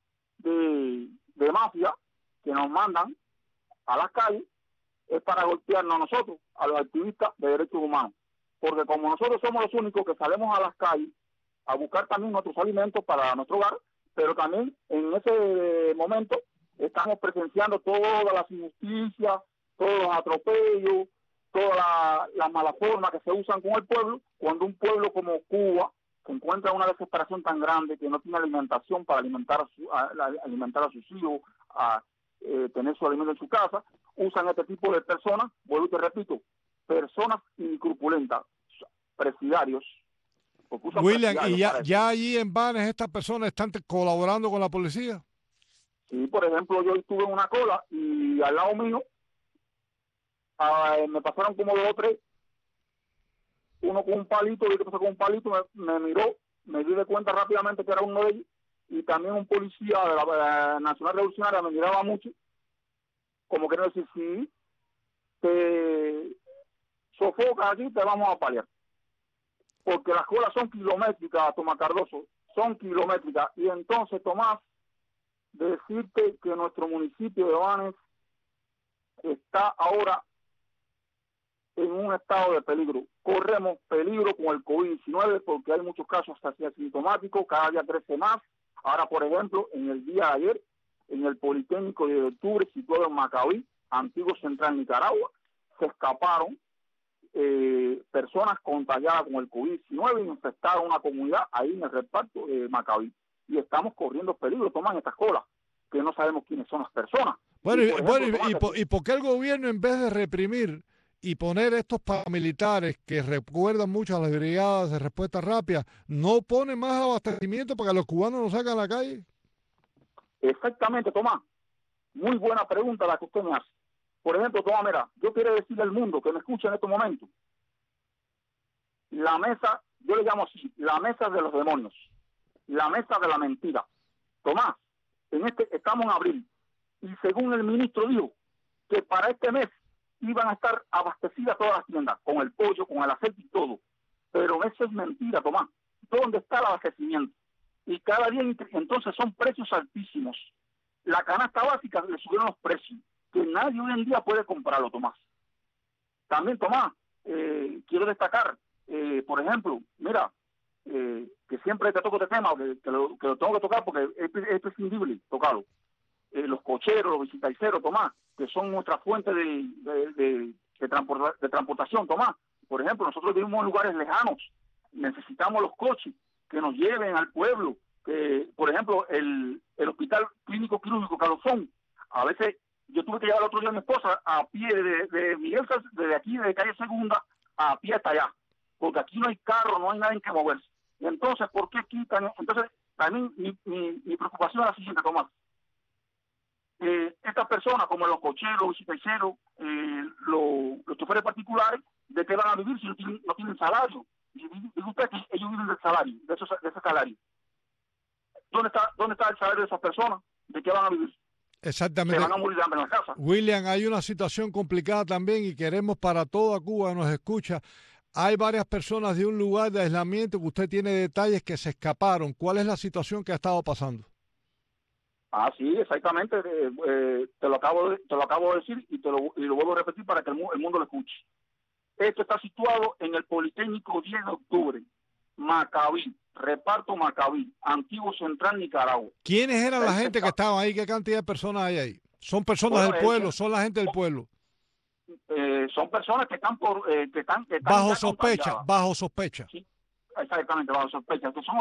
mafia que nos mandan a las calles es para golpearnos a nosotros, a los activistas de derechos humanos, porque como nosotros somos los únicos que salimos a las calles a buscar también nuestros alimentos para nuestro hogar, pero también en ese momento estamos presenciando todas las injusticias, todos los atropellos, todas las malas formas que se usan con el pueblo, cuando un pueblo como Cuba se encuentra en una desesperación tan grande que no tiene alimentación para alimentar a sus hijos, tener su alimento en su casa, usan este tipo de personas, vuelvo y te repito, personas incrupulentas, presidiarios. William, ¿y ya allí en Banes estas personas están colaborando con la policía? Sí, por ejemplo, yo estuve en una cola y al lado mío me pasaron como 2 o 3, uno con un palito, y otro pasó con un palito, me miró, me di de cuenta rápidamente que era uno de ellos, y también un policía de la Nacional Revolucionaria me miraba mucho, como queriendo decir, si te sofocas aquí, te vamos a paliar. Porque las colas son kilométricas, Tomás Cardoso, son kilométricas. Y entonces, Tomás, decirte que nuestro municipio de Banes está ahora en un estado de peligro. Corremos peligro con el COVID-19 porque hay muchos casos hasta asintomáticos, cada día crece más. Ahora, por ejemplo, en el día de ayer, en el Politécnico de Octubre, situado en Macabí, antiguo Central Nicaragua, se escaparon personas contagiadas con el COVID-19 y infectaron una comunidad ahí en el reparto de Macabí. Y estamos corriendo peligro, toman estas colas, que no sabemos quiénes son las personas. Bueno, ¿y por qué el gobierno, en vez de reprimir y poner estos paramilitares que recuerdan mucho a las brigadas de respuesta rápida, no pone más abastecimiento para que los cubanos no salgan a la calle? Exactamente, Tomás. Muy buena pregunta la que usted me hace. Por ejemplo, Tomás, mira, yo quiero decirle al mundo que me escucha en estos momentos, la mesa, yo le llamo así, la mesa de los demonios, la mesa de la mentira. Tomás, estamos en abril, y según el ministro dijo, que para este mes iban a estar abastecidas todas las tiendas, con el pollo, con el aceite y todo. Pero eso es mentira, Tomás. ¿Dónde está el abastecimiento? Y cada día, entonces, son precios altísimos. La canasta básica le subieron los precios, que nadie hoy en día puede comprarlo, Tomás. También, Tomás, quiero destacar, por ejemplo, mira, que siempre te toco este tema, que lo tengo que tocar porque es prescindible tocarlo. Los cocheros, los visitaiceros, Tomás, que son nuestra fuente de transportación, Tomás. Por ejemplo, nosotros vivimos en lugares lejanos, necesitamos los coches que nos lleven al pueblo. Por ejemplo, el Hospital Clínico Quirúrgico Calozón, a veces yo tuve que llevar el otro día a mi esposa a pie de Miguel, desde aquí, de calle Segunda, a pie hasta allá, porque aquí no hay carro, no hay nadie en que moverse. Y entonces, ¿por qué quitan? Entonces, también mi preocupación es la siguiente, Tomás. Estas personas, como los cocheros, los visitaiceros, los choferes particulares, ¿de qué van a vivir si no tienen salario? Y dice usted que ellos viven del salario, de ese salario. ¿Dónde está el salario de esas personas? ¿De qué van a vivir? Exactamente. Se van a morir de hambre en la casa. William, hay una situación complicada también y queremos para toda Cuba que nos escucha. Hay varias personas de un lugar de aislamiento que usted tiene detalles que se escaparon. ¿Cuál es la situación que ha estado pasando? Sí, exactamente. Te lo acabo de decir y lo vuelvo a repetir para que el mundo lo escuche. Esto está situado en el Politécnico 10 de Octubre, Macabí, reparto Macabí, antiguo Central Nicaragua. ¿Quiénes eran la gente que estaban ahí? ¿Qué cantidad de personas hay ahí? ¿Son personas del pueblo? ¿Son la gente del pueblo? Son personas que están bajo sospecha, bajo sospecha. Sí, exactamente, bajo sospecha. Que son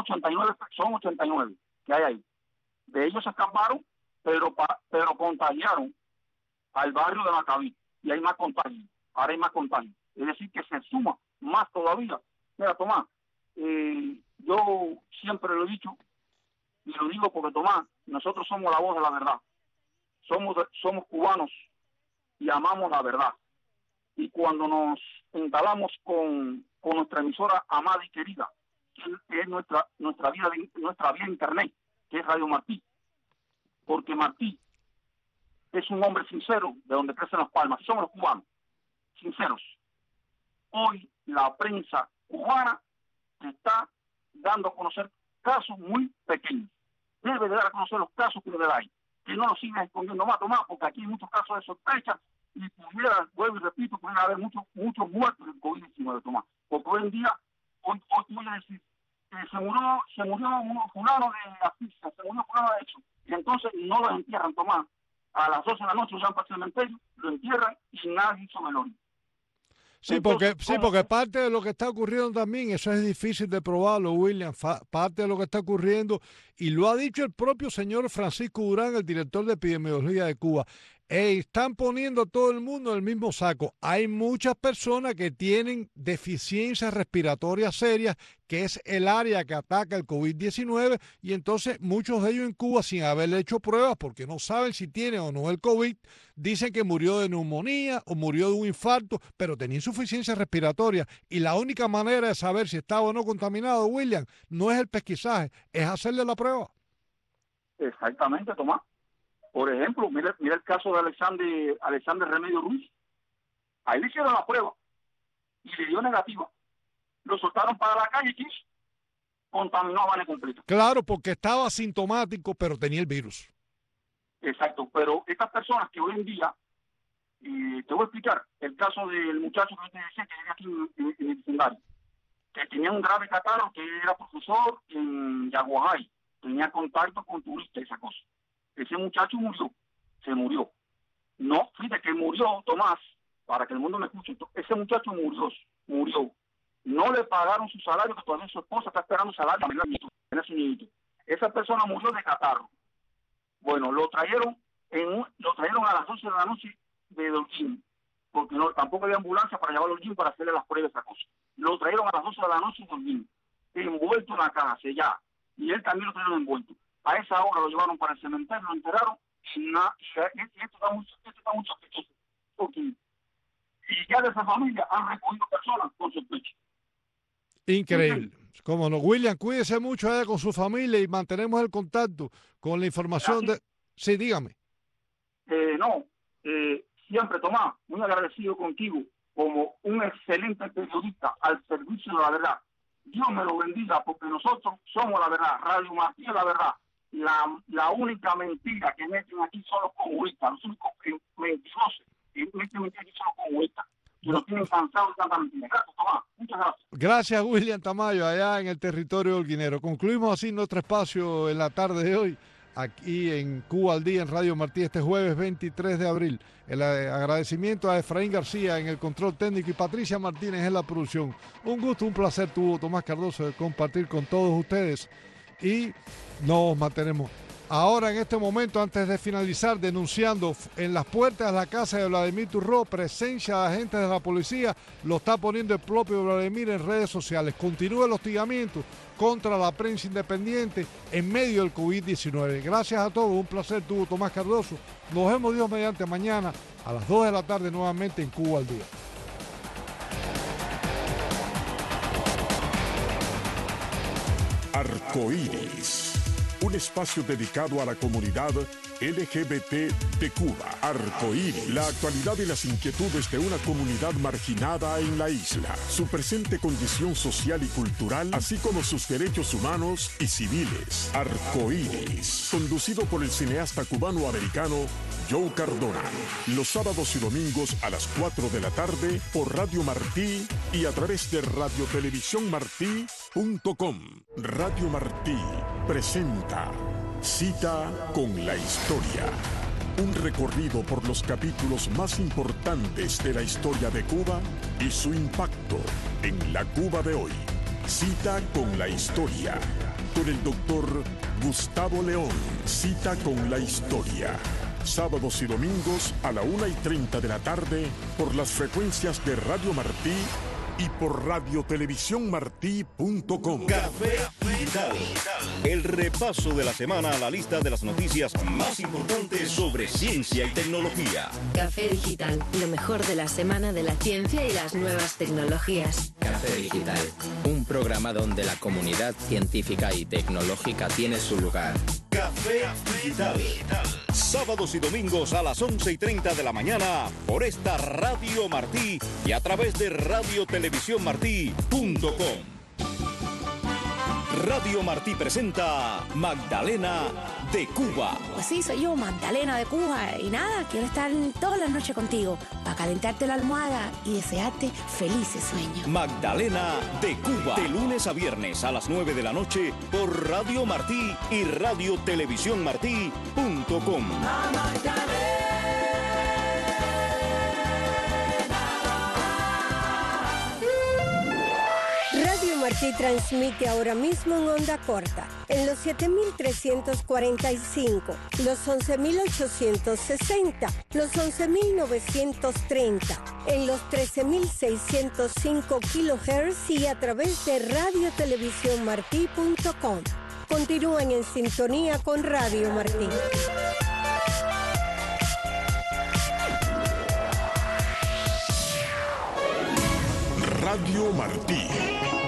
89 que hay ahí. De ellos se escaparon, pero contagiaron al barrio de Macabí. Y hay más contagios. Ahora hay más contagios. Es decir, que se suma más todavía. Mira, Tomás, yo siempre lo he dicho, y lo digo porque, Tomás, nosotros somos la voz de la verdad. Somos cubanos y amamos la verdad. Y cuando nos instalamos con nuestra emisora amada y querida, que es nuestra vía internet, que es Radio Martí, porque Martí es un hombre sincero de donde crecen las palmas, y somos los cubanos, sinceros. Hoy la prensa cubana está dando a conocer casos muy pequeños. Debe de dar a conocer los casos que le hay, que no los sigan escondiendo más, Tomás, porque aquí hay muchos casos de sospecha y pudiera, vuelvo y repito, pueden haber muchos muertos del COVID-19, Tomás. Porque hoy en día, hoy voy a decir, se murió fulano de asfixia, se murió fulano de hecho, y entonces no lo entierran, Tomás. A las 12 de la noche van para el cementerio, lo entierran y nadie hizo velorio. Sí, porque parte de lo que está ocurriendo también, eso es difícil de probarlo, William, parte de lo que está ocurriendo, y lo ha dicho el propio señor Francisco Durán, el director de epidemiología de Cuba, están poniendo a todo el mundo en el mismo saco. Hay muchas personas que tienen deficiencias respiratorias serias, que es el área que ataca el COVID-19, y entonces muchos de ellos en Cuba, sin haberle hecho pruebas, porque no saben si tiene o no el COVID, dicen que murió de neumonía o murió de un infarto, pero tenía insuficiencia respiratoria, y la única manera de saber si estaba o no contaminado, William, no es el pesquisaje, es hacerle la prueba. Exactamente, Tomás. Por ejemplo, mira el caso de Alexander Remedio Ruiz. Ahí le hicieron la prueba y le dio negativa. Lo soltaron para la calle y contaminó a Vale completo. Claro, porque estaba asintomático, pero tenía el virus. Exacto, pero estas personas que hoy en día, te voy a explicar el caso del muchacho que te decía que vivía aquí en el vecindario, que tenía un grave catarro, que era profesor en Yaguajay, tenía contacto con turistas y esa cosa. Ese muchacho se murió. No, fíjate que murió, Tomás, para que el mundo me escuche. Ese muchacho murió. No le pagaron su salario, que todavía su esposa está esperando salario en ese niñito. Esa persona murió de catarro. Bueno, lo trajeron a las 12 de la noche de Holguín, porque tampoco había ambulancia para llevarlo a Holguín para hacerle las pruebas, esa cosa. Lo trajeron a las 12 de la noche de Holguín, envuelto en la caja, sellado, y él también lo trajeron envuelto. A esa hora lo llevaron para el cementerio, lo enterraron, y esto está muy sospechoso. Y ya de esa familia han recogido personas con sospecha. Increíble. Cómo no. William, cuídese mucho allá con su familia y mantenemos el contacto con la información de... Sí, dígame. Siempre, Tomás, muy agradecido contigo como un excelente periodista al servicio de la verdad. Dios me lo bendiga, porque nosotros somos la verdad. Radio Martí es la verdad. La única mentira que meten aquí son los comunistas, los únicos mentirosos que meten aquí son los comunistas, que nos tienen cansados de tanta mentira. Gracias, Tomás. Muchas gracias. Gracias, William Tamayo, allá en el territorio holguinero. Concluimos así nuestro espacio en la tarde de hoy, aquí en Cuba al Día, en Radio Martí, este jueves 23 de abril. El agradecimiento a Efraín García en el control técnico y Patricia Martínez en la producción. Un gusto, un placer tuvo Tomás Cardoso de compartir con todos ustedes. Y nos mantenemos ahora en este momento, antes de finalizar, denunciando en las puertas de la casa de Vladimir Turró presencia de agentes de la policía. Lo está poniendo el propio Vladimir en redes sociales. Continúa el hostigamiento contra la prensa independiente en medio del COVID-19. Gracias a todos, un placer tuvo Tomás Cardoso. Nos vemos Dios mediante mañana a las 2 de la tarde nuevamente en Cuba al Día. Arcoíris, un espacio dedicado a la comunidad LGBT de Cuba. Arcoíris, la actualidad y las inquietudes de una comunidad marginada en la isla, su presente condición social y cultural, así como sus derechos humanos y civiles. Arcoíris, conducido por el cineasta cubano-americano Joe Cardona, los sábados y domingos a las 4 de la tarde por Radio Martí y a través de radiotelevisiónmartí.com. Radio Martí presenta Cita con la Historia, un recorrido por los capítulos más importantes de la historia de Cuba y su impacto en la Cuba de hoy. Cita con la Historia, con el doctor Gustavo León. Cita con la Historia, sábados y domingos a la 1:30 de la tarde por las frecuencias de Radio Martí y por radiotelevisiónmartí.com. Café Digital. El repaso de la semana a la lista de las noticias más importantes sobre ciencia y tecnología. Café Digital, lo mejor de la semana de la ciencia y las nuevas tecnologías. Café Digital, un programa donde la comunidad científica y tecnológica tiene su lugar. Café Digital. Sábados y domingos a las 11:30 de la mañana por esta Radio Martí y a través de radiotelevisiónmartí.com. Radio Martí presenta Magdalena de Cuba. Pues sí, soy yo, Magdalena de Cuba. Y nada, quiero estar todas las noches contigo para calentarte la almohada y desearte felices sueños. Magdalena de Cuba. De lunes a viernes a las 9 de la noche por Radio Martí y radiotelevisiónmartí.com. Radio Martí transmite ahora mismo en onda corta, en los 7.345, los 11.860, los 11.930, en los 13.605 kHz y a través de radiotelevisiónmartí.com. Continúen en sintonía con Radio Martí. Radio Martí.